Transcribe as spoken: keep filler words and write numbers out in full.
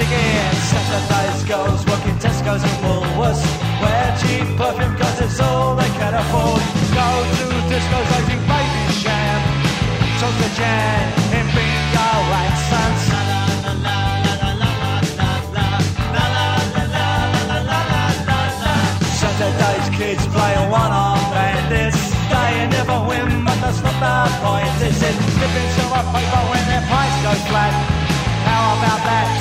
again. Saturdays girls working Tesco's and Woolworths, wear cheap perfume cause it's all they can afford. Go to discos eating baby sham, chocolate jam in bingo accents. Saturday's kids play a one-arm bandits. They never win, but that's not the point, is it? Flipping silver paper when their pints go flat. How about that?